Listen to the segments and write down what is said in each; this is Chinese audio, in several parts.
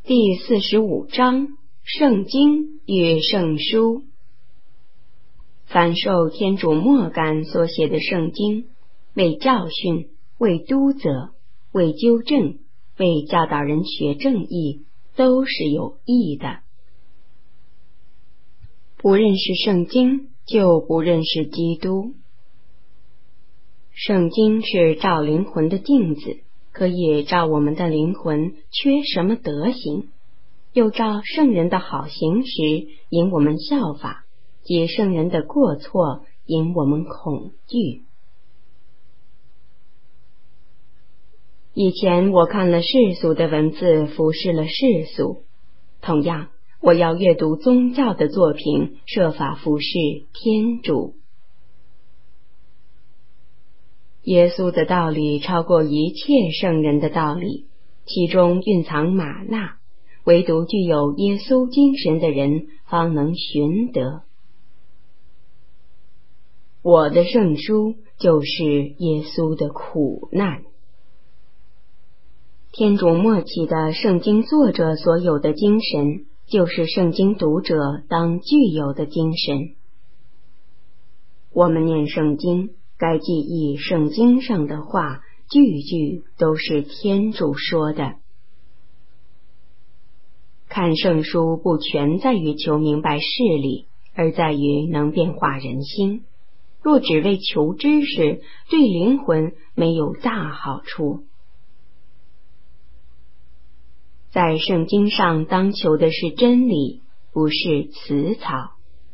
第45章，圣经与圣书。凡受天主默感所写的圣经，为教训，为督责，为纠正，为教导人学正义，都是有益的。不认识圣经，就不认识基督。圣经是照灵魂的镜子，可以照我们的灵魂缺什么德行，又照圣人的好行时引我们效法，解圣人的过错引我们恐惧。以前我看了世俗的文字，服侍了世俗，同样我要阅读宗教的作品，设法服侍天主。耶稣的道理超过一切圣人的道理，其中蕴藏玛纳，唯独具有耶稣精神的人方能寻得。我的圣书就是耶稣的苦难。天主默启的圣经作者所有的精神，就是圣经读者当具有的精神。我们念圣经，该记忆圣经上的话，句句都是天主说的。看圣书不全在于求明白事理，而在于能变化人心。若只为求知识，对灵魂没有大好处。在圣经上当求的是真理，不是词草。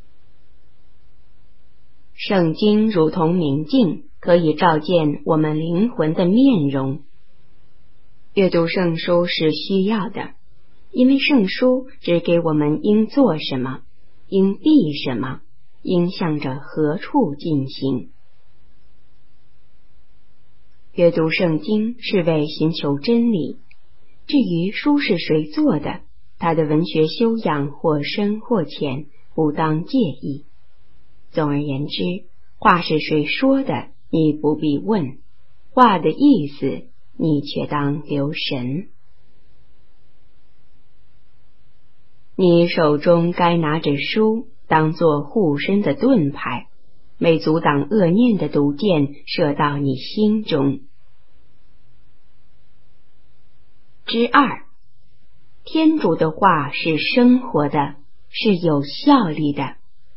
圣经如同明镜，可以照见我们灵魂的面容。阅读圣书是需要的，因为圣书只给我们应做什么，应避什么，应向着何处进行。阅读圣经是为寻求真理，至于书是谁做的，他的文学修养或深或浅，不当介意。总而言之，话是谁说的，你不必问，话的意思，你却当留神。你手中该拿着书，当作护身的盾牌，为阻挡恶念的毒箭射到你心中。之二，天主的话是生活的，是有效力的。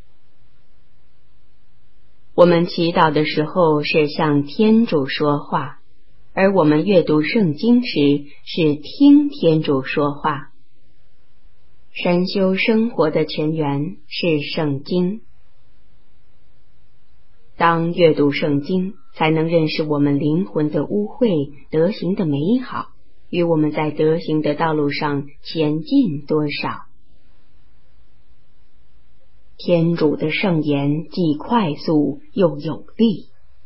我们祈祷的时候是向天主说话，而我们阅读圣经时是听天主说话。神修生活的泉源是圣经。当阅读圣经，才能认识我们灵魂的污秽，德行的美好，与我们在德行的道路上前进多少。天主的圣言既快速又有力。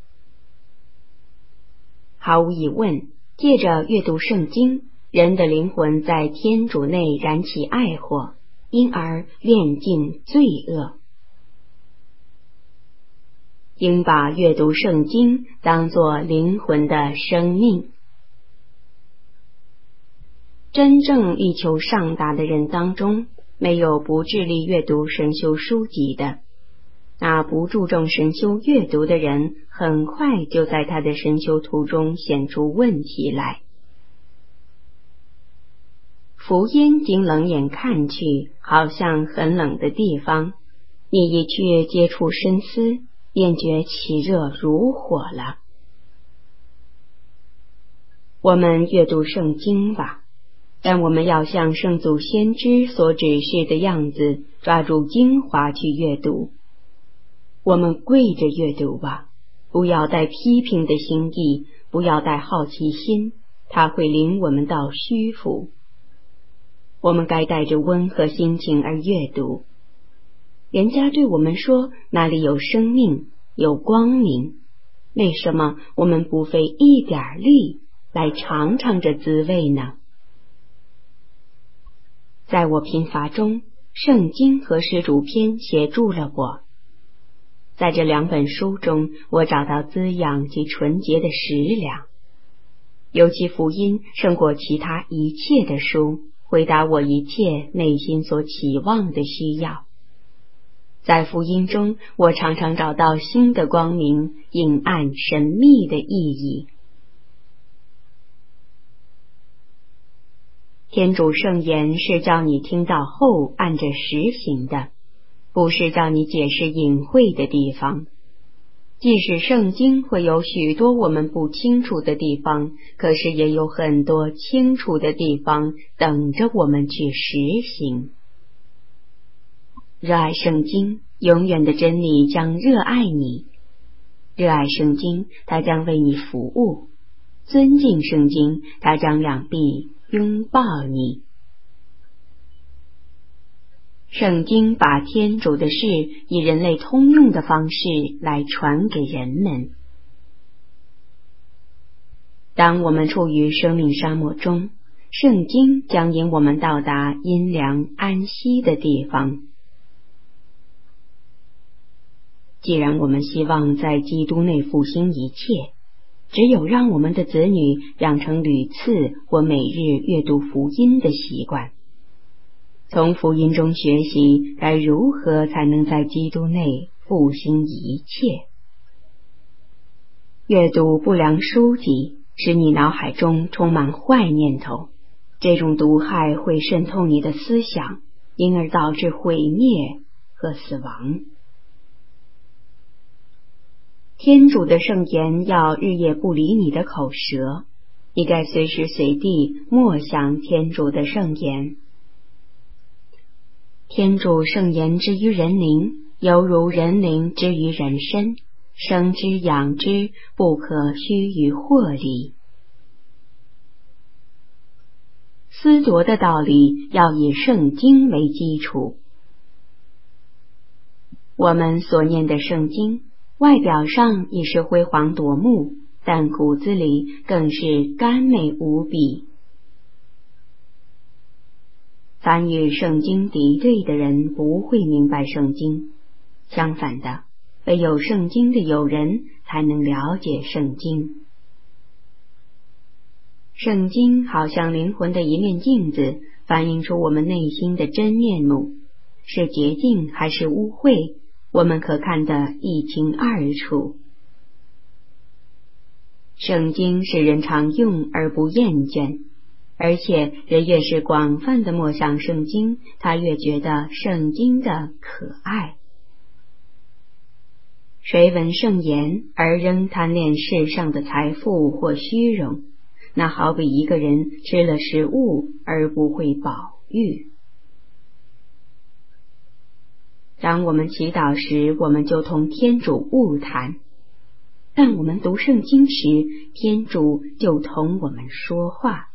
毫无疑问，借着阅读圣经，人的灵魂在天主内燃起爱火，因而炼尽罪恶。应把阅读圣经当作灵魂的生命。真正力求上达的人当中，没有不致力阅读神修书籍的。那不注重神修阅读的人，很快就在他的神修途中显出问题来。福音经冷眼看去，好像很冷的地方，你一去接触深思，便觉起热如火了。我们阅读圣经吧，但我们要像圣祖先知所指示的样子，抓住精华去阅读。我们跪着阅读吧，不要带批评的心意，不要带好奇心，它会领我们到虚浮。我们该带着温和心情而阅读。人家对我们说，那里有生命，有光明，为什么我们不费一点力来尝尝这滋味呢？在我贫乏中，圣经和诗主篇协助了我。在这两本书中，我找到滋养及纯洁的食粮，尤其福音胜过其他一切的书， 回答我一切内心所期望的需要。在福音中，我常常找到新的光明，隐暗神秘的意义。天主圣言是叫你听到后按着实行的，不是叫你解释隐晦的地方。即使圣经会有许多我们不清楚的地方，可是也有很多清楚的地方等着我们去实行。热爱圣经，永远的真理将热爱你。热爱圣经，它将为你服务；尊敬圣经，它将两臂拥抱你。圣经把天主的事以人类通用的方式来传给人们。当我们处于生命沙漠中，圣经将引我们到达阴凉安息的地方。既然我们希望在基督内复兴一切，只有让我们的子女养成屡次或每日阅读福音的习惯，从福音中学习该如何才能在基督内复兴一切。阅读不良书籍使你脑海中充满坏念头，这种毒害会渗透你的思想，因而导致毁灭和死亡。天主的圣言要日夜不离你的口舌，你该随时随地默想天主的圣言。天主圣言之于人灵，犹如人灵之于人身，生之养之，不可须臾或离。思夺的道理要以圣经为基础。我们所念的圣经，外表上已是辉煌夺目，但骨子里更是甘美无比。凡与圣经敌对的人不会明白圣经，相反的，唯有圣经的友人才能了解圣经。圣经好像灵魂的一面镜子，反映出我们内心的真面目，是洁净还是污秽，我们可看得一清二楚。圣经使人常用而不厌倦，而且人越是广泛的默想圣经，他越觉得圣经的可爱。谁闻圣言而仍贪恋世上的财富或虚荣，那好比一个人吃了食物而不会饱飫。当我们祈祷时，我们就同天主晤谈；但我们读圣经时，天主就同我们说话。